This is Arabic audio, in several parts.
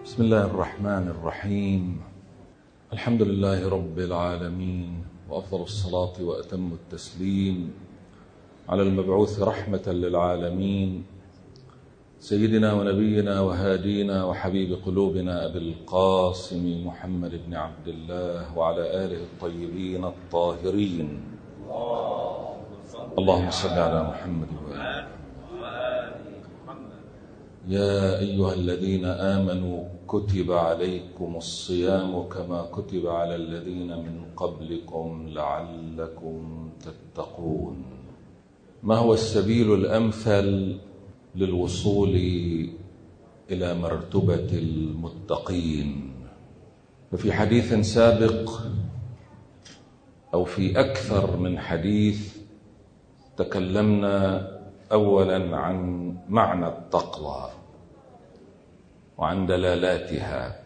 بسم الله الرحمن الرحيم. الحمد لله رب العالمين، وأفضل الصلاة وأتم التسليم على المبعوث رحمة للعالمين سيدنا ونبينا وهادينا وحبيب قلوبنا أبي القاسم محمد بن عبد الله وعلى آله الطيبين الطاهرين. اللهم صل على محمد وآله. يا أيها الذين آمنوا كتب عليكم الصيام كما كتب على الذين من قبلكم لعلكم تتقون. ما هو السبيل الأمثل للوصول إلى مرتبة المتقين؟ ففي حديث سابق أو في أكثر من حديث تكلمنا أولا عن معنى التقوى وعن دلالاتها،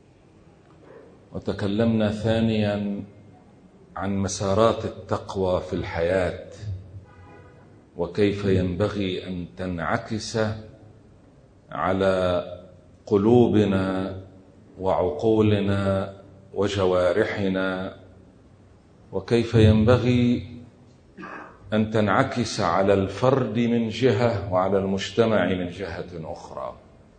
وتكلمنا ثانيا عن مسارات التقوى في الحياة وكيف ينبغي أن تنعكس على قلوبنا وعقولنا وجوارحنا، وكيف ينبغي أن تنعكس على الفرد من جهة وعلى المجتمع من جهة أخرى.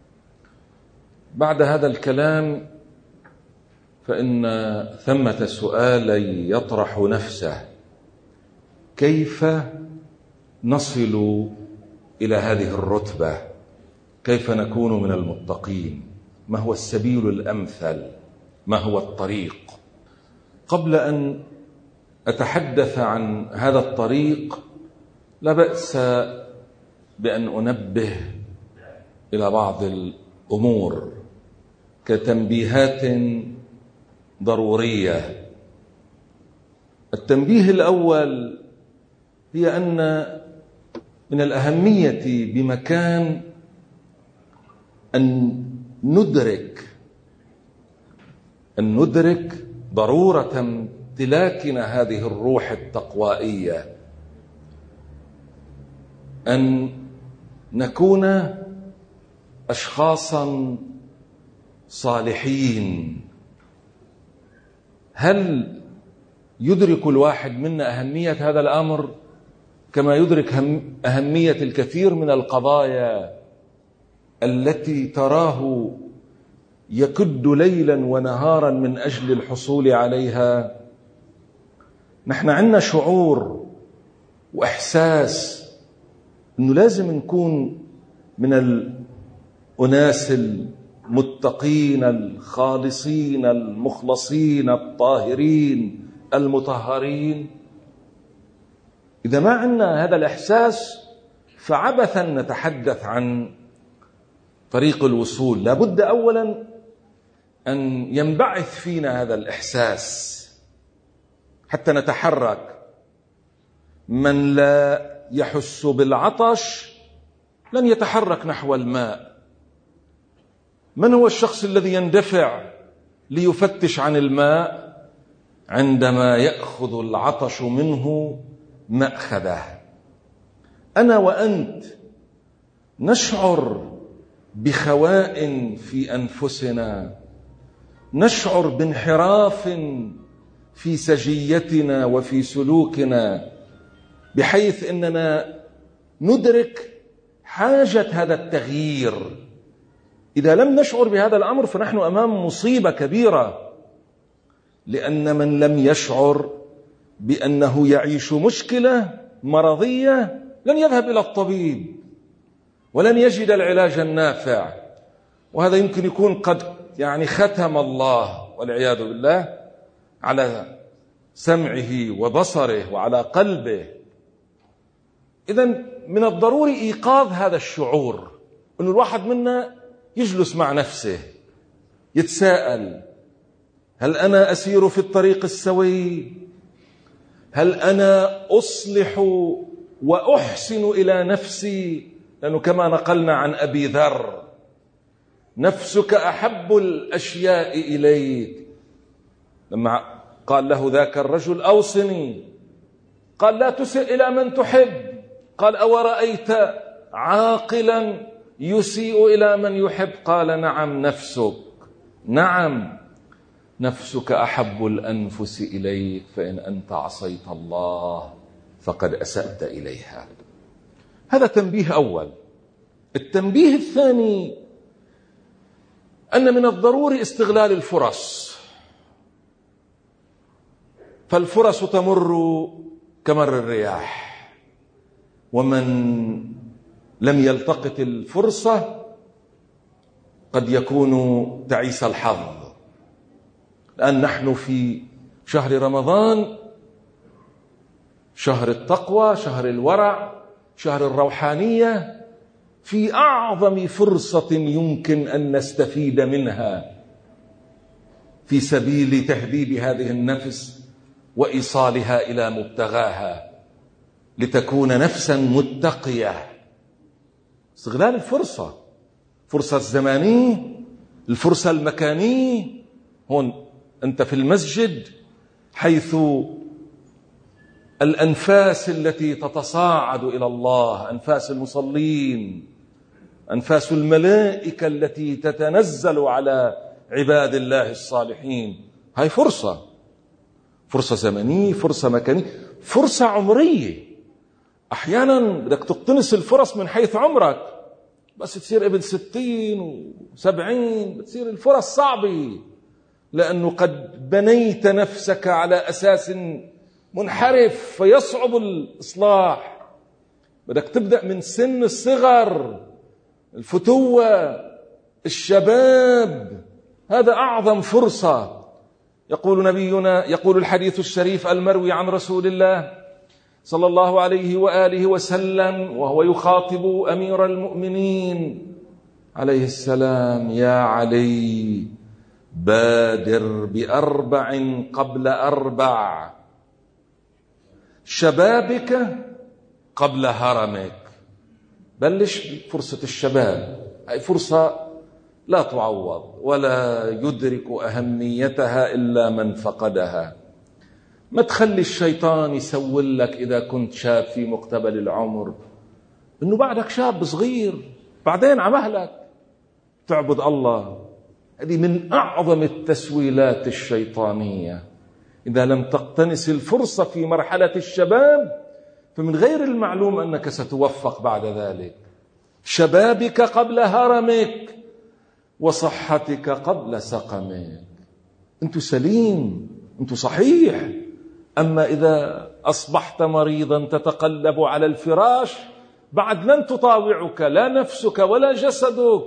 بعد هذا الكلام فإن ثمة سؤالا يطرح نفسه: كيف نصل إلى هذه الرتبة؟ كيف نكون من المتقين؟ ما هو السبيل الأمثل؟ ما هو الطريق؟ قبل أن أتحدث عن هذا الطريق لا بأس بأن أنبه إلى بعض الأمور كتنبيهات ضرورية. التنبيه الأول هي أن من الأهمية بمكان أن ندرك ضرورة امتلاكنا هذه الروح التقوائية، أن نكون أشخاصا صالحين. هل يدرك الواحد منا أهمية هذا الأمر كما يدرك أهمية الكثير من القضايا التي تراه يكد ليلا ونهارا من أجل الحصول عليها؟ نحن عندنا شعور وإحساس أنه لازم نكون من الأناس المتقين الخالصين المخلصين الطاهرين المطهرين. إذا ما عندنا هذا الإحساس فعبثا نتحدث عن طريق الوصول. لابد أولا أن ينبعث فينا هذا الإحساس حتى نتحرك. من لا يحس بالعطش لن يتحرك نحو الماء. من هو الشخص الذي يندفع ليفتش عن الماء؟ عندما يأخذ العطش منه مأخذه. أنا وأنت نشعر بخواء في أنفسنا، نشعر بانحراف في سجيتنا وفي سلوكنا، بحيث أننا ندرك حاجة هذا التغيير. إذا لم نشعر بهذا الأمر فنحن أمام مصيبة كبيرة، لأن من لم يشعر بأنه يعيش مشكلة مرضية لن يذهب إلى الطبيب ولن يجد العلاج النافع. وهذا يمكن يكون قد ختم الله والعياذ بالله على سمعه وبصره وعلى قلبه. إذن من الضروري إيقاظ هذا الشعور، أن الواحد منا يجلس مع نفسه يتساءل: هل أنا أسير في الطريق السوي؟ هل أنا أصلح وأحسن إلى نفسي؟ لأنه كما نقلنا عن أبي ذر: نفسك أحب الأشياء إليك. لما قال له ذاك الرجل: أوصني، قال: لا تسئ إلى من تحب. قال: أورأيت عاقلا يسيء إلى من يحب؟ قال: نعم نفسك. نعم، نفسك أحب الأنفس إليك، فإن أنت عصيت الله فقد أسأت إليها. هذا تنبيه أول. التنبيه الثاني أن من الضروري استغلال الفرص، فالفرص تمر كمر الرياح، ومن لم يلتقط الفرصة قد يكون تعيس الحظ. الآن نحن في شهر رمضان، شهر التقوى، شهر الورع، شهر الروحانية، في أعظم فرصة يمكن أن نستفيد منها في سبيل تهذيب هذه النفس وإيصالها إلى مبتغاها لتكون نفسا متقية. استغلال الفرصة، فرصة الزمانية، الفرصة المكانية. هون أنت في المسجد حيث الأنفاس التي تتصاعد إلى الله، أنفاس المصلين، أنفاس الملائكة التي تتنزل على عباد الله الصالحين. هاي فرصة، فرصة زمنية، فرصة مكانية، فرصة عمرية. أحيانا بدك تقتنص الفرص من حيث عمرك، بس تصير ابن 60 و70 بتصير الفرص صعبة، لأنه قد بنيت نفسك على أساس منحرف فيصعب الإصلاح. بدك تبدأ من سن الصغر، الفتوة، الشباب. هذا أعظم فرصة. يقول نبينا، يقول الحديث الشريف المروي عن رسول الله صلى الله عليه وآله وسلم وهو يخاطب أمير المؤمنين عليه السلام: يا علي، بادر بأربع قبل أربع، شبابك قبل هرمك. بلش بفرصة الشباب، هاي فرصة لا تعوض ولا يدرك أهميتها إلا من فقدها. ما تخلي الشيطان يسول لك إذا كنت شاب في مقتبل العمر إنه بعدك شاب صغير، بعدين عمهلك تعبد الله. هذه من أعظم التسويلات الشيطانية. إذا لم تقتنس الفرصة في مرحلة الشباب فمن غير المعلوم أنك ستوفق بعد ذلك. شبابك قبل هرمك، وصحتك قبل سقمك. أنت سليم، أنت صحيح. أما إذا أصبحت مريضا تتقلب على الفراش، بعد لن تطاوعك لا نفسك ولا جسدك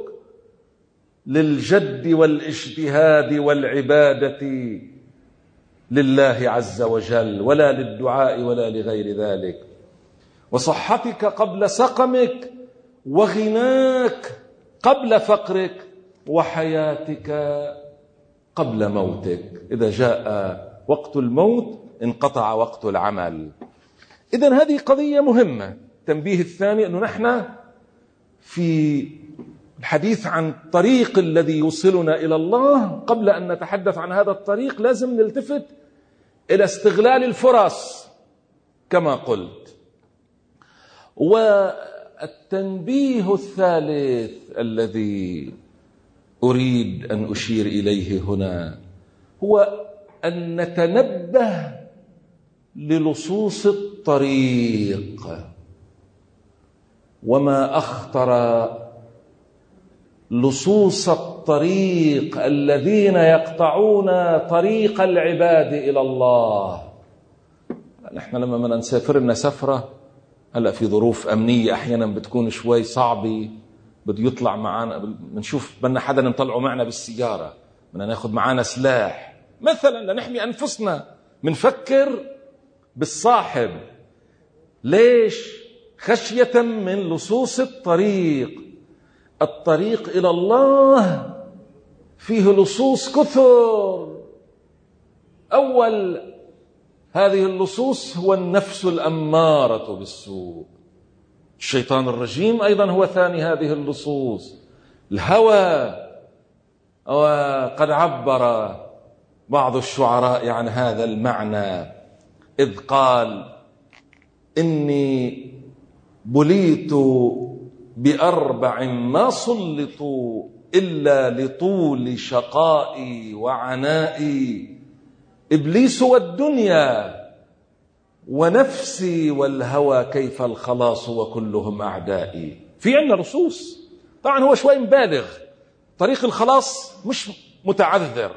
للجد والاجتهاد والعبادة لله عز وجل، ولا للدعاء ولا لغير ذلك. وصحتك قبل سقمك، وغناك قبل فقرك، وحياتك قبل موتك. إذا جاء وقت الموت انقطع وقت العمل. إذن هذه قضية مهمة. التنبيه الثاني أنه نحن في الحديث عن الطريق الذي يوصلنا إلى الله، قبل أن نتحدث عن هذا الطريق لازم نلتفت إلى استغلال الفرص كما قلت. والتنبيه الثالث الذي أريد أن أشير إليه هنا هو أن نتنبه للصوص الطريق. وما أخطر لصوص الطريق الذين يقطعون طريق العباد إلى الله. نحن لما بدنا نسافر لنا سفرة، هلا في ظروف أمنية أحيانا بتكون شوي صعبة، بده يطلع معنا، بنشوف بدنا حدا نطلعه معنا بالسيارة، بدنا ناخذ معنا سلاح مثلا لنحمي أنفسنا، منفكر بالصاحب. ليش؟ خشية من لصوص الطريق. الطريق إلى الله فيه لصوص كثر. أول هذه اللصوص هو النفس الأمارة بالسوء. الشيطان الرجيم أيضا هو ثاني هذه اللصوص. الهوى، وقد عبر بعض الشعراء عن هذا المعنى إذ قال: إني بليت بأربع ما سلطوا إلا لطول شقائي وعنائي، إبليس والدنيا ونفسي والهوى كيف الخلاص وكلهم أعدائي. في عندنا نصوص، طبعا هو شوي مبالغ، طريق الخلاص مش متعذر.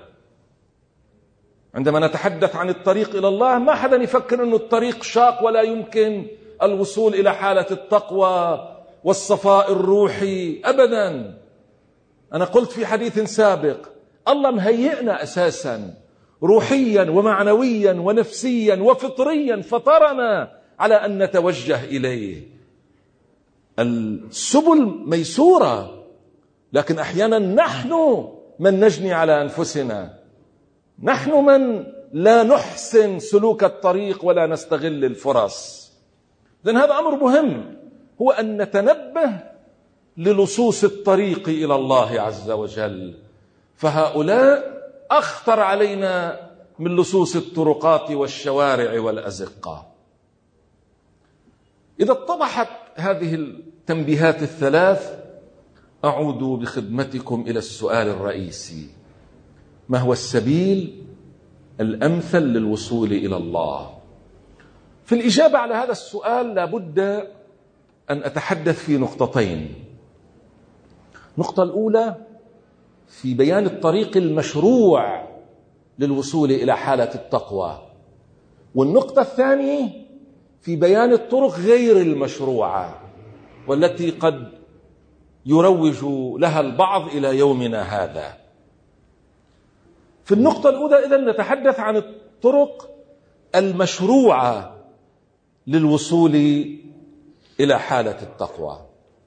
عندما نتحدث عن الطريق إلى الله ما حدا يفكر أنه الطريق شاق ولا يمكن الوصول إلى حالة التقوى والصفاء الروحي أبدا. أنا قلت في حديث سابق الله مهيئنا أساسا روحيا ومعنويا ونفسيا وفطريا، فطرنا على أن نتوجه إليه. السبل ميسورة، لكن أحيانا نحن من نجني على أنفسنا، نحن من لا نحسن سلوك الطريق ولا نستغل الفرص. إذن هذا أمر مهم، هو أن نتنبه للصوص الطريق إلى الله عز وجل، فهؤلاء أخطر علينا من لصوص الطرقات والشوارع والأزقة. إذا اتضحت هذه التنبيهات الثلاث أعود بخدمتكم إلى السؤال الرئيسي: ما هو السبيل الأمثل للوصول إلى الله؟ في الإجابة على هذا السؤال لابد أن أتحدث في نقطتين. النقطة الأولى في بيان الطريق المشروع للوصول إلى حالة التقوى، والنقطة الثانية في بيان الطرق غير المشروعة والتي قد يروج لها البعض إلى يومنا هذا. في النقطة الأولى إذن نتحدث عن الطرق المشروعة للوصول إلى حالة التقوى.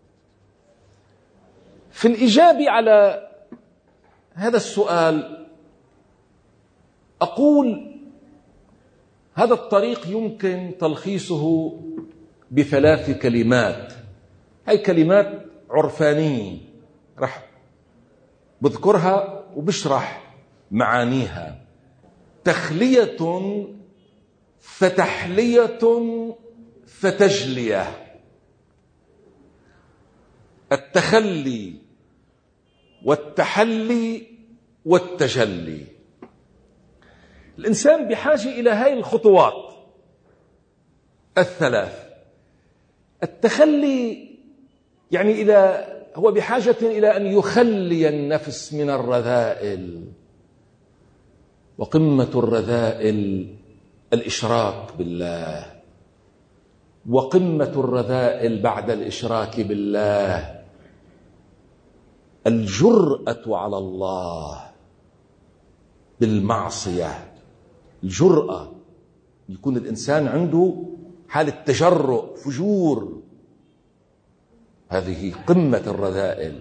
في الإجابة على هذا السؤال أقول هذا الطريق يمكن تلخيصه بثلاث كلمات. هاي كلمات عرفانية رح بذكرها وبشرح معانيها: تخلية، فتحلية، فتجلية. التخلي والتحلي والتجلي. الإنسان بحاجة إلى هاي الخطوات الثلاث. التخلي يعني هو بحاجة إلى أن يخلي النفس من الرذائل، وقمة الرذائل الإشراك بالله، وقمة الرذائل بعد الإشراك بالله الجرأة على الله بالمعصية. الجرأة، يكون الإنسان عنده حالة تجرؤ، فجور، هذه قمة الرذائل.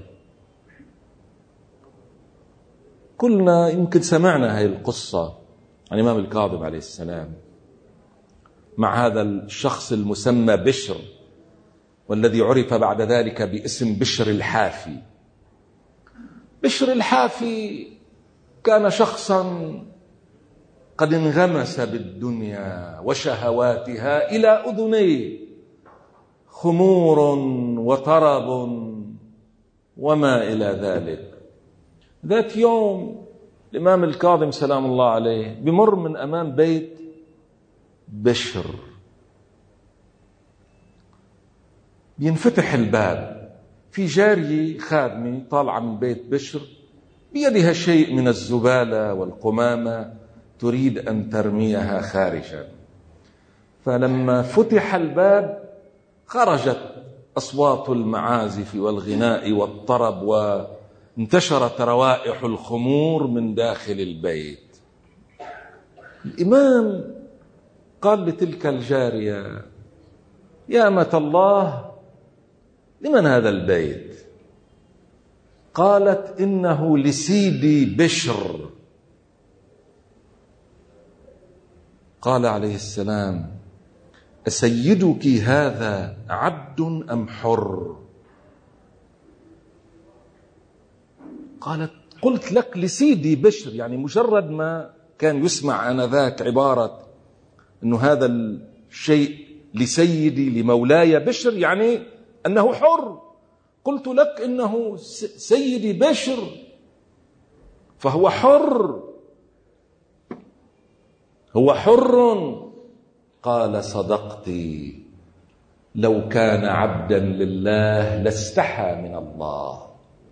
كلنا يمكن سمعنا هذه القصة عن الإمام الكاظم عليه السلام مع هذا الشخص المسمى بشر، والذي عرف بعد ذلك باسم بشر الحافي. بشر الحافي كان شخصا قد انغمس بالدنيا وشهواتها إلى أذنيه، خمور وطرب وما إلى ذلك. ذات يوم الإمام الكاظم سلام الله عليه بمر من أمام بيت بشر، بينفتح الباب، في جارية خادمة طالعة من بيت بشر بيدها شيء من الزبالة والقمامة تريد أن ترميها خارجا. فلما فتح الباب خرجت أصوات المعازف والغناء والطرب، وانتشرت روائح الخمور من داخل البيت. الإمام قال لتلك الجارية: يا أمة الله، لمن هذا البيت؟ قالت: إنه لسيدي بشر. قال عليه السلام: أسيدك هذا عبد أم حر؟ قالت: قلت لك لسيدي بشر. يعني مجرد ما كان يسمع آنذاك عبارة أنه هذا الشيء لسيدي لمولاي بشر يعني أنه حر. قلت لك إنه سيدي بشر فهو حر، هو حر. قال صدقت، لو كان عبدا لله لاستحى من الله.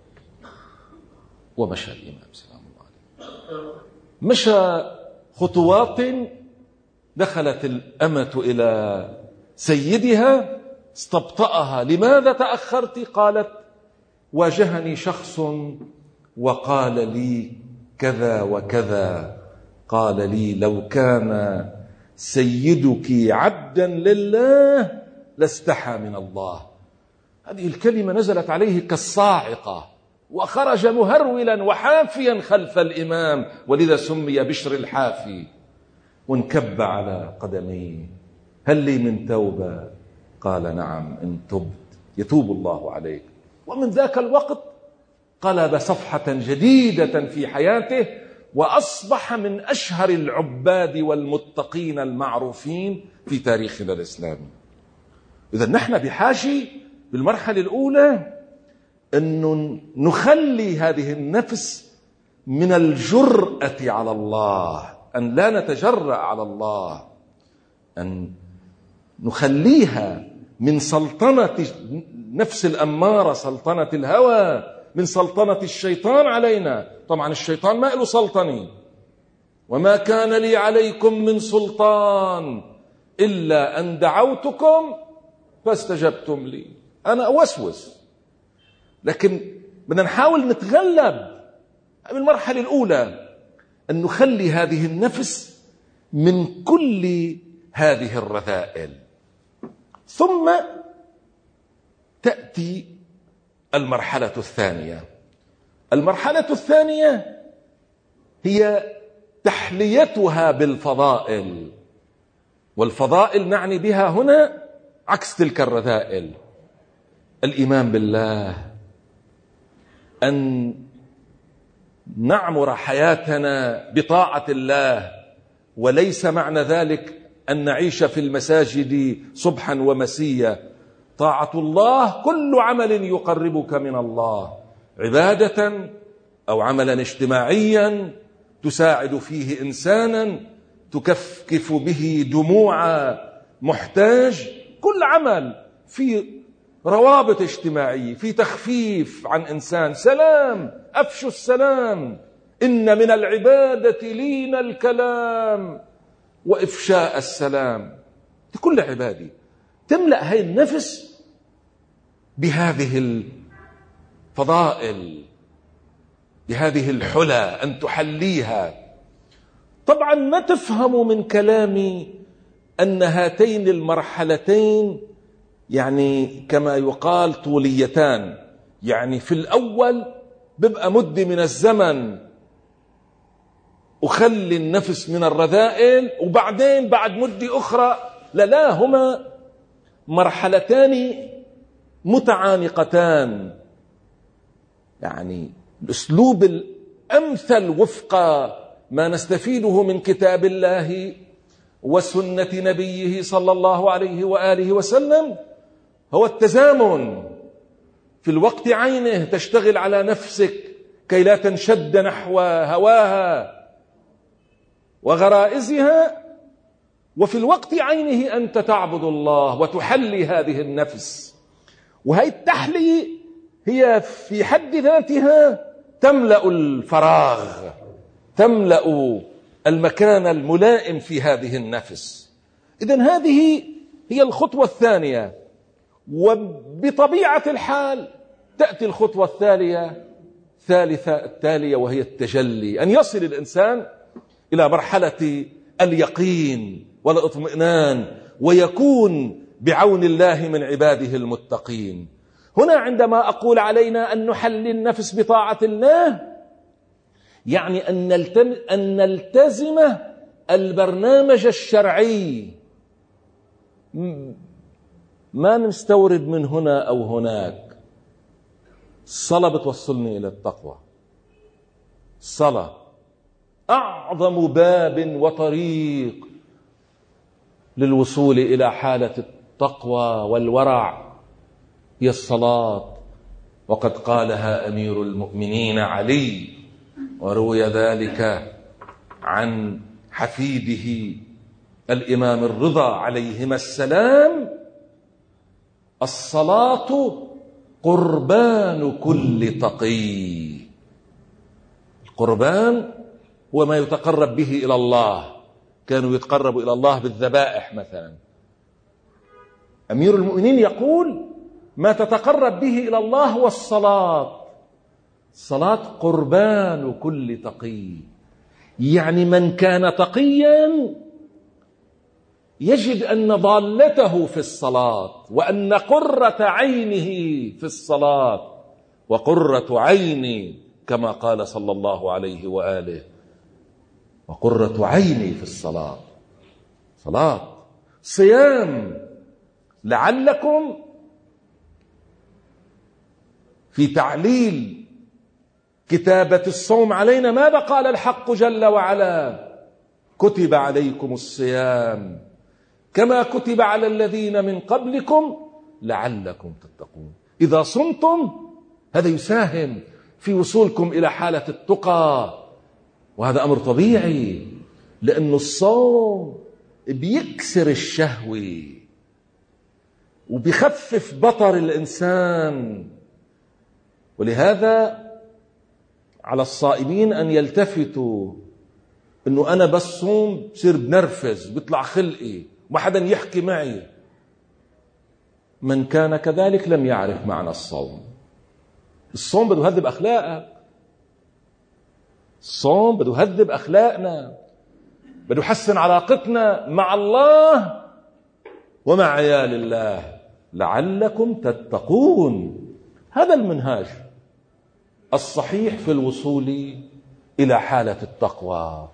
ومشى الإمام سلام الله عليه، مشى خطوات، دخلت الأمة إلى سيدها استبطأها. لماذا تأخرت؟ قالت واجهني شخص وقال لي كذا وكذا، قال لي لو كان سيدك عبدا لله لاستحى من الله. هذه الكلمة نزلت عليه كالصاعقة، وخرج مهرولا وحافيا خلف الإمام، ولذا سمي بشر الحافي. وانكب على قدميه: هل لي من توبة؟ قال نعم، إن تبت يتوب الله عليك. ومن ذاك الوقت قلب صفحة جديدة في حياته، وأصبح من أشهر العباد والمتقين المعروفين في تاريخنا الإسلامي. إذا نحن بحاجة بالمرحلة الأولى أن نخلي هذه النفس من الجرأة على الله، أن لا نتجرأ على الله، أن نخليها من سلطنة نفس الأمارة، سلطنة الهوى، من سلطنة الشيطان علينا. طبعا الشيطان ما له سلطنة: وما كان لي عليكم من سلطان إلا أن دعوتكم فاستجبتم لي. أنا أوسوس، لكن بدنا نحاول نتغلب بالمرحلة الأولى، أن نخلي هذه النفس من كل هذه الرذائل. ثم تأتي المرحلة الثانية. المرحلة الثانية هي تحليتها بالفضائل، والفضائل نعني بها هنا عكس تلك الرذائل: الإيمان بالله، أن نعمر حياتنا بطاعة الله، وليس معنى ذلك أن نعيش في المساجد صبحا ومسيا. طاعة الله كل عمل يقربك من الله، عبادة أو عملا اجتماعيا تساعد فيه إنسانا، تكفكف به دموع محتاج، كل عمل في روابط اجتماعية، في تخفيف عن إنسان، سلام، أفشوا السلام، إن من العبادة لين الكلام وإفشاء السلام. كل عبادة تملأ هاي النفس بهذه الفضائل، بهذه الحلى، أن تحليها. طبعا ما تفهموا من كلامي أن هاتين المرحلتين يعني كما يقال طوليتان، يعني في الأول بيبقى مدة من الزمن أخلي النفس من الرذائل، وبعدين بعد مدة أخرى لا، هما مرحلتان متعانقتان. يعني الأسلوب الأمثل وفق ما نستفيده من كتاب الله وسنة نبيه صلى الله عليه وآله وسلم هو التزامن. في الوقت عينه تشتغل على نفسك كي لا تنشد نحو هواها وغرائزها، وفي الوقت عينه أنت تعبد الله وتحلي هذه النفس. وهي التحلية هي في حد ذاتها تملأ الفراغ، تملأ المكان الملائم في هذه النفس. إذن هذه هي الخطوة الثانية. وبطبيعة الحال تأتي الخطوة التالية وهي التجلي، أن يصل الإنسان إلى مرحلة اليقين والاطمئنان، ويكون بعون الله من عباده المتقين. هنا عندما أقول علينا أن نحلي النفس بطاعة الله، يعني أن نلتزم البرنامج الشرعي، ما نستورد من هنا أو هناك. الصلاة بتوصلني إلى التقوى، الصلاة أعظم باب وطريق للوصول إلى حالة التقوى والورع، هي الصلاة. وقد قالها أمير المؤمنين علي، وروي ذلك عن حفيده الإمام الرضا عليهما السلام: الصلاة قربان كل تقي. القربان هو ما يتقرب به إلى الله، كانوا يتقربوا إلى الله بالذبائح مثلا. أمير المؤمنين يقول: ما تتقرب به إلى الله هو الصلاة. الصلاة قربان كل تقي، يعني من كان تقيا يجد أن ضالته في الصلاة، وأن قرة عينه في الصلاة، وقرة عيني كما قال صلى الله عليه وآله: وقرة عيني في الصلاة. صلاة، صيام. لعلكم في تعليل كتابة الصوم علينا ماذا قال الحق جل وعلا؟ كتب عليكم الصيام كما كتب على الذين من قبلكم لعلكم تتقون. إذا صمتم هذا يساهم في وصولكم إلى حالة التقى، وهذا أمر طبيعي، لأن الصوم بيكسر الشهوة وبيخفف بطر الإنسان. ولهذا على الصائمين أن يلتفتوا أنه أنا بس صوم بصير بنرفز بيطلع خلقي وما حدا يحكي معي. من كان كذلك لم يعرف معنى الصوم. الصوم بده يهذب أخلاقك، الصوم بده يهذب أخلاقنا، بده يحسن علاقتنا مع الله ومع عيال الله لعلكم تتقون. هذا المنهاج الصحيح في الوصول إلى حالة التقوى.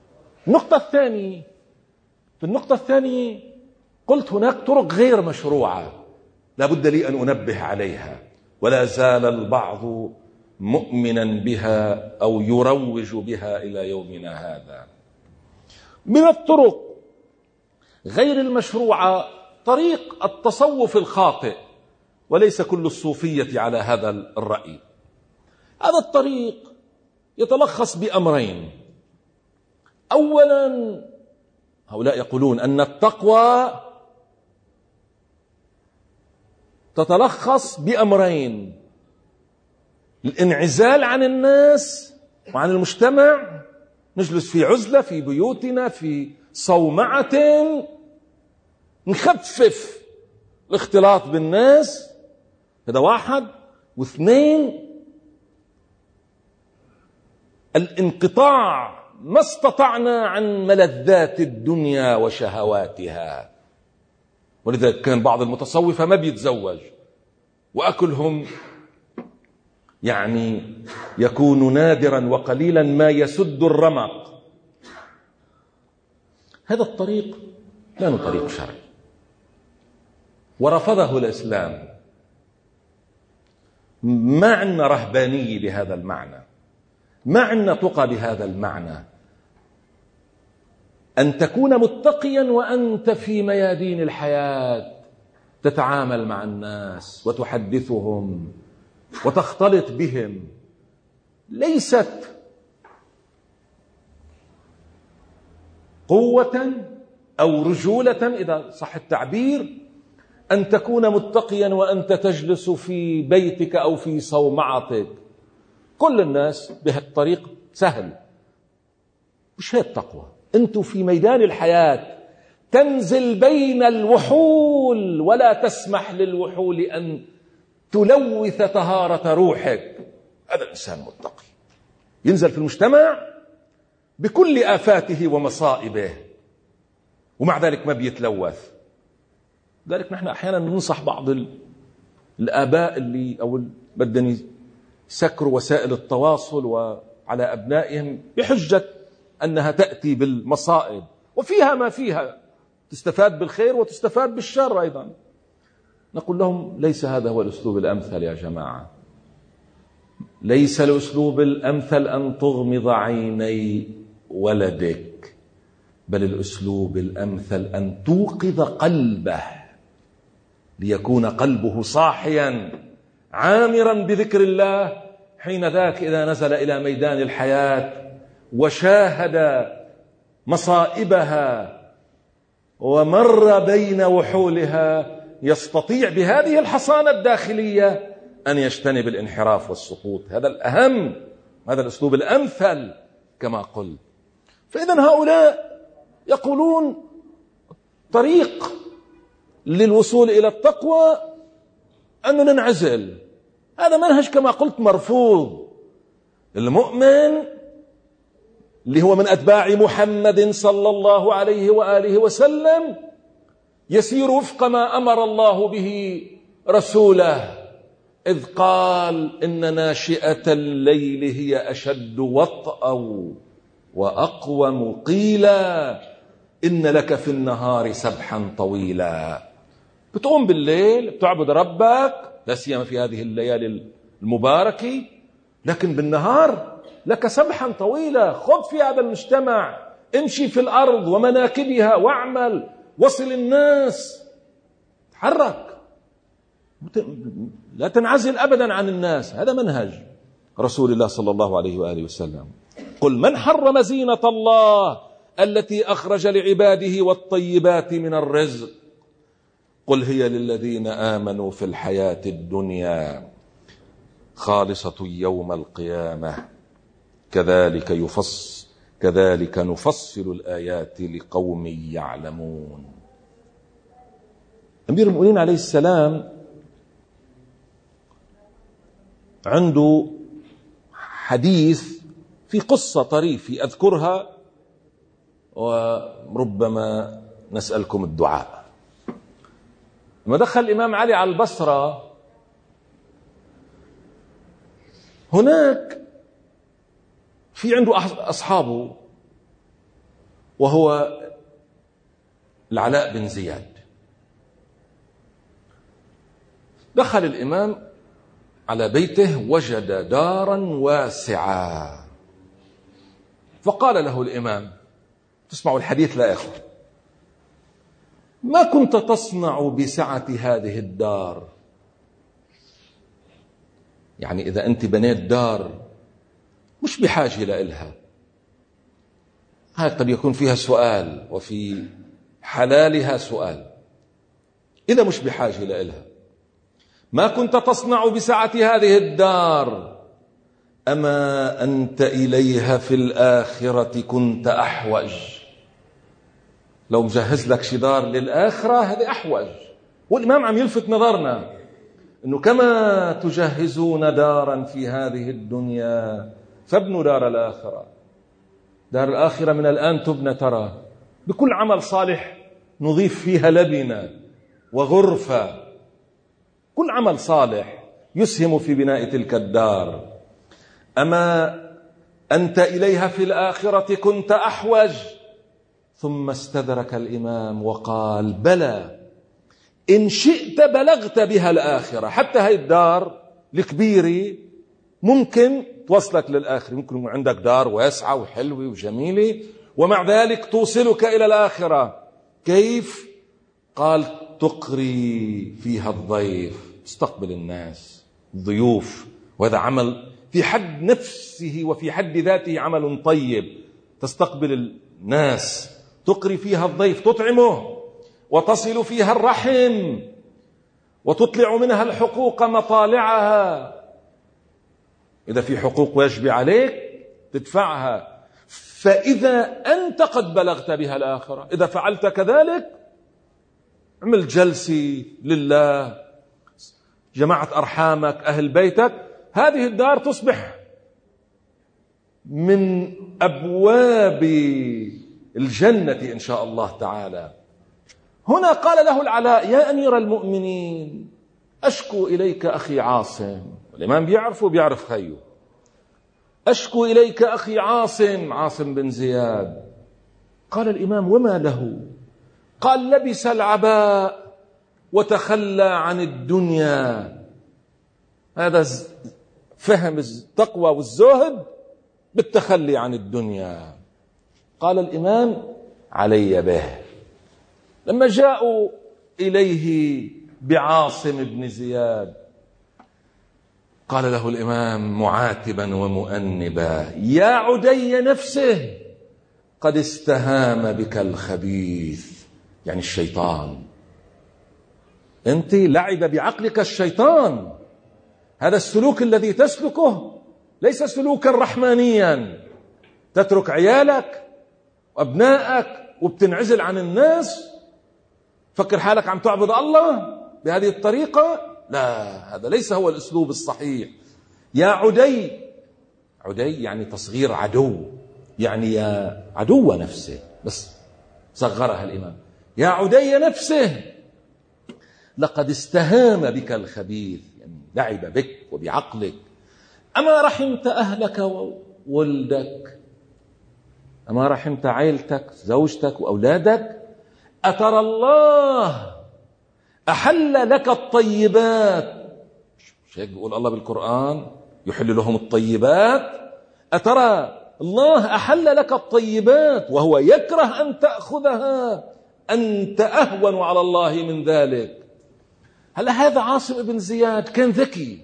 النقطة الثانية قلت هناك طرق غير مشروعة لا بد لي أن أنبه عليها، ولا زال البعض مؤمنا بها أو يروج بها إلى يومنا هذا. من الطرق غير المشروعة طريق التصوف الخاطئ، وليس كل الصوفية على هذا الرأي. هذا الطريق يتلخص بأمرين. أولا، هؤلاء يقولون أن التقوى تتلخص بأمرين: الانعزال عن الناس وعن المجتمع، نجلس في عزلة في بيوتنا في صومعة، نخفف الاختلاط بالناس، هذا واحد. واثنين، الانقطاع ما استطعنا عن ملذات الدنيا وشهواتها. ولذلك كان بعض المتصوفة ما بيتزوج، وأكلهم يعني يكون نادرا وقليلا ما يسد الرمق. هذا الطريق لا طريق شرعي، ورفضه الإسلام. ما عندنا رهبانية بهذا المعنى، ما عندنا تقى بهذا المعنى. أن تكون متقيا وأنت في ميادين الحياة تتعامل مع الناس وتحدثهم وتختلط بهم، ليست قوة أو رجولة إذا صح التعبير أن تكون متقيا وأنت تجلس في بيتك أو في صومعتك. كل الناس بهالطريق سهل، مش هي التقوى. أنتم في ميدان الحياة تنزل بين الوحول ولا تسمح للوحول أن تلوث طهارة روحك. هذا الإنسان متقي، ينزل في المجتمع بكل آفاته ومصائبه ومع ذلك ما بيتلوث. لذلك نحن أحيانا ننصح بعض الآباء اللي أو بدهم يسكروا وسائل التواصل وعلى أبنائهم بحجة أنها تأتي بالمصائب، وفيها ما فيها، تستفاد بالخير وتستفاد بالشر أيضا. نقول لهم ليس هذا هو الأسلوب الأمثل يا جماعة. ليس الأسلوب الأمثل أن تغمض عيني ولدك، بل الأسلوب الأمثل أن توقظ قلبه ليكون قلبه صاحيا عامرا بذكر الله، حين ذاك إذا نزل إلى ميدان الحياة وشاهد مصائبها ومر بين وحولها يستطيع بهذه الحصانة الداخلية أن يجتنب الانحراف والسقوط. هذا الأهم، هذا الأسلوب الأمثل كما قلت. فإذا هؤلاء يقولون طريق للوصول إلى التقوى أن ننعزل. هذا منهج كما قلت مرفوض. المؤمن اللي هو من أتباع محمد صلى الله عليه وآله وسلم يسير وفق ما أمر الله به رسوله، إذ قال إن ناشئة الليل هي أشد وطئا وأقوم قيلا إن لك في النهار سبحا طويلا. بتقوم بالليل بتعبد ربك، لا سيما في هذه الليالي المباركة، لكن بالنهار لك سبحا طويلا. خذ في هذا المجتمع، امشي في الأرض ومناكبها واعمل، وصل الناس، تحرك، لا تنعزل أبدا عن الناس. هذا منهج رسول الله صلى الله عليه وآله وسلم. قل من حرم زينة الله التي أخرج لعباده والطيبات من الرزق قل هي للذين آمنوا في الحياة الدنيا خالصة يوم القيامة كذلك نفصل الآيات لقوم يعلمون. أمير المؤمنين عليه السلام عنده حديث في قصة طريفة أذكرها وربما نسألكم الدعاء. لما دخل الإمام علي على البصرة، هناك في عنده أصحابه وهو العلاء بن زياد. دخل الإمام على بيته وجد دارا واسعة، فقال له الإمام، تسمعوا الحديث لا إخوة، ما كنت تصنع بسعة هذه الدار؟ يعني إذا أنت بنيت دار مش بحاجة لإلها، هذا قد يكون فيها سؤال وفي حلالها سؤال. إذا مش بحاجة لإلها، ما كنت تصنع بسعة هذه الدار أما أنت إليها في الآخرة كنت أحوج. لو مجهز لك شي دار للآخرة هذه أحوج. والإمام عم يلفت نظرنا أنه كما تجهزون دارا في هذه الدنيا فابنوا دار الآخرة. دار الآخرة من الآن تبنى، ترى بكل عمل صالح نضيف فيها لبنة وغرفة، كل عمل صالح يسهم في بناء تلك الدار. أما أنت إليها في الآخرة كنت أحوج. ثم استدرك الإمام وقال بلى إن شئت بلغت بها الآخرة. حتى هاي الدار الكبيرة ممكن توصلك للآخرة، ممكن يكون عندك دار واسعة وحلوة وجميلة ومع ذلك توصلك إلى الآخرة. كيف؟ قال تقري فيها الضيف، تستقبل الناس الضيوف، وهذا عمل في حد نفسه وفي حد ذاته عمل طيب. تستقبل الناس، تقري فيها الضيف، تطعمه، وتصل فيها الرحم، وتطلع منها الحقوق مطالعها. إذا في حقوق واجب عليك تدفعها. فإذا أنت قد بلغت بها الآخرة، إذا فعلت كذلك، عمل جلسة لله، جمعت أرحامك، أهل بيتك، هذه الدار تصبح من أبواب الجنة إن شاء الله تعالى. هنا قال له العلاء يا أمير المؤمنين أشكو إليك أخي عاصم. الإمام بيعرف خيه. أشكو إليك أخي عاصم بن زياد. قال الإمام وما له؟ قال لبس العباء وتخلى عن الدنيا. هذا فهم التقوى والزهد بالتخلي عن الدنيا. قال الإمام علي به. لما جاءوا إليه بعاصم بن زياد قال له الإمام معاتبا ومؤنبا: يا عدي نفسه، قد استهام بك الخبيث، يعني الشيطان. أنت لعب بعقلك الشيطان. هذا السلوك الذي تسلكه ليس سلوكا رحمانيا. تترك عيالك وأبنائك وبتنعزل عن الناس، فكر حالك عم تعبد الله بهذه الطريقة. لا، هذا ليس هو الأسلوب الصحيح. يا عدي، عدي يعني تصغير عدو، يعني يا عدو نفسه، بس صغرها الإمام. يا عدي نفسه، لقد استهام بك الخبيث، يعني لعب بك وبعقلك. أما رحمت أهلك وولدك؟ أما رحمت عائلتك، زوجتك وأولادك؟ أترى الله أحل لك الطيبات؟ مش هيك بيقول الله بالقرآن؟ يحل لهم الطيبات. أترى الله أحل لك الطيبات وهو يكره أن تأخذها؟ أنت أهون على الله من ذلك. هلا هذا عاصم بن زياد كان ذكي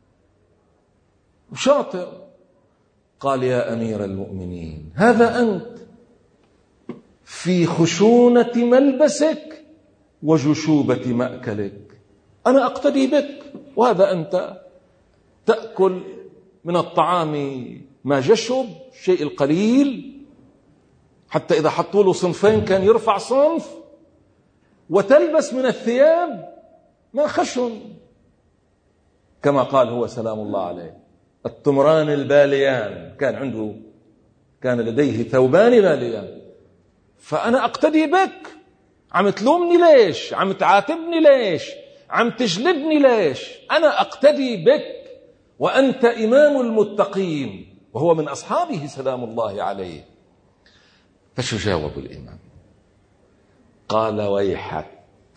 وشاطر. قال: يا أمير المؤمنين، هذا أنت في خشونة ملبسك وجشوبة مأكلك، أنا أقتدي بك، وهذا أنت تأكل من الطعام ما جشب، الشيء القليل، حتى إذا حطوا له صنفين كان يرفع صنف، وتلبس من الثياب ما خشن، كما قال هو سلام الله عليه: التمران الباليان، كان لديه ثوبان باليان. فأنا أقتدي بك. عم تلومني ليش؟ عم تعاتبني ليش؟ عم تجلدني ليش؟ أنا أقتدي بك، وأنت إمام المتقين، وهو من أصحابه سلام الله عليه. فشو جاوب الإمام؟ قال: ويحك،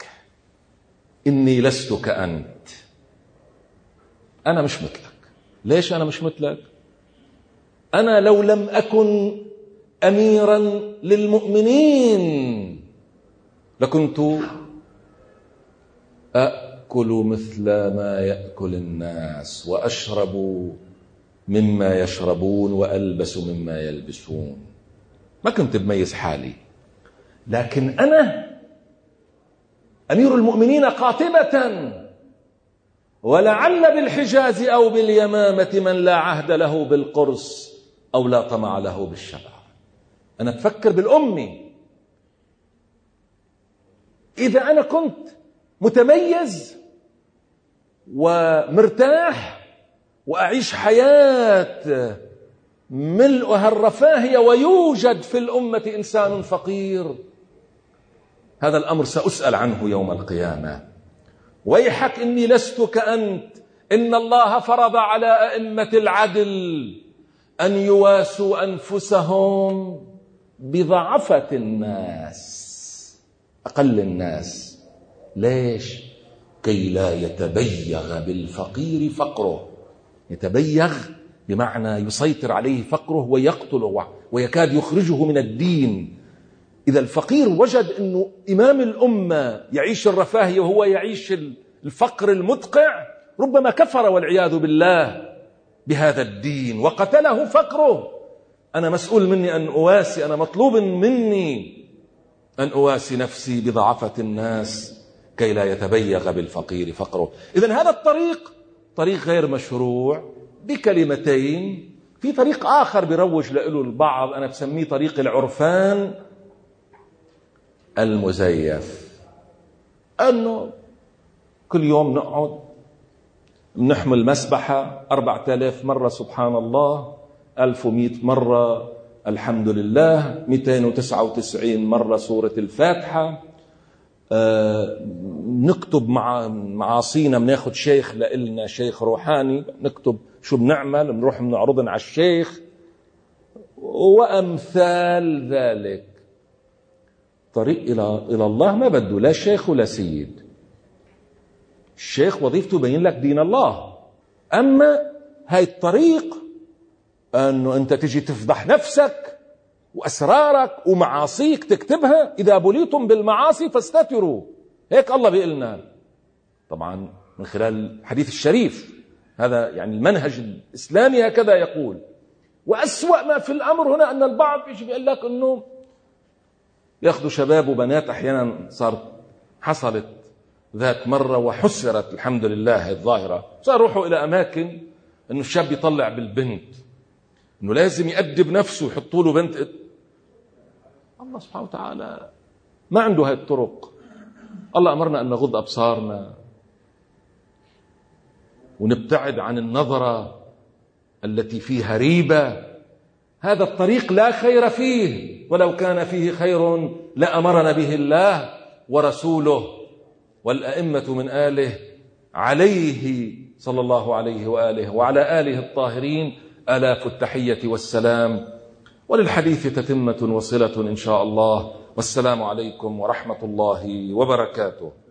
إني لست كأنت، أنا مش مثلك. ليش أنا مش مثلك؟ أنا لو لم أكن أميرا للمؤمنين لكنت أأكل مثل ما يأكل الناس، وأشرب مما يشربون، وألبس مما يلبسون. ما كنت بميز حالي. لكن أنا أمير المؤمنين قاطبة، ولعل بالحجاز أو باليمامة من لا عهد له بالقرص أو لا طمع له بالشبع. أنا أتفكر بالأمي. إذا أنا كنت متميز ومرتاح وأعيش حياة ملؤها الرفاهية، ويوجد في الأمة إنسان فقير، هذا الأمر سأسأل عنه يوم القيامة. ويحك إني لست كأنت، إن الله فرض على أئمة العدل أن يواسوا أنفسهم بضعفة الناس، أقل الناس. ليش؟ كي لا يتبيغ بالفقير فقره. يتبيغ بمعنى يسيطر عليه فقره ويقتله ويكاد يخرجه من الدين. إذا الفقير وجد أنه إمام الأمة يعيش الرفاهية وهو يعيش الفقر المدقع، ربما كفر والعياذ بالله بهذا الدين وقتله فقره. أنا مسؤول مني أن أواسي، أنا مطلوب مني أن أواسي نفسي بضعفة الناس كي لا يتبيغ بالفقير فقره. إذن هذا الطريق طريق غير مشروع بكلمتين. في طريق آخر بيروج له البعض، أنا بسميه طريق العرفان المزيف، أنه كل يوم نقعد نحمل مسبحة 4000 مرة سبحان الله، 1100 مرة الحمد لله، 299 مرة سورة الفاتحة، نكتب مع معاصينا، بناخد شيخ لإلنا شيخ روحاني، نكتب شو بنعمل، بنروح بنعرضن على الشيخ وأمثال ذلك. طريق إلى الله ما بده لا شيخ ولا سيد. الشيخ وظيفته يبين لك دين الله، أما هاي الطريق أنه أنت تجي تفضح نفسك وأسرارك ومعاصيك تكتبها، إذا بليتم بالمعاصي فاستتروا، هيك الله بيقلنا طبعا من خلال الحديث الشريف، هذا يعني المنهج الإسلامي هكذا يقول. وأسوأ ما في الأمر هنا أن البعض يقول لك أنه يأخذوا شباب وبنات. أحيانا حصلت ذات مرة وحسرت الحمد لله الظاهرة، صاروا يروحوا إلى أماكن أنه الشاب يطلع بالبنت، أنه لازم يأدب نفسه، يحطوا له بنت. الله سبحانه وتعالى ما عنده هاي الطرق. الله أمرنا أن نغض أبصارنا ونبتعد عن النظرة التي فيها ريبة. هذا الطريق لا خير فيه، ولو كان فيه خير لأمرنا به الله ورسوله والأئمة من آله عليه صلى الله عليه وآله وعلى آله الطاهرين آلاف التحية والسلام. وللحديث تتمة وصلة إن شاء الله. والسلام عليكم ورحمة الله وبركاته.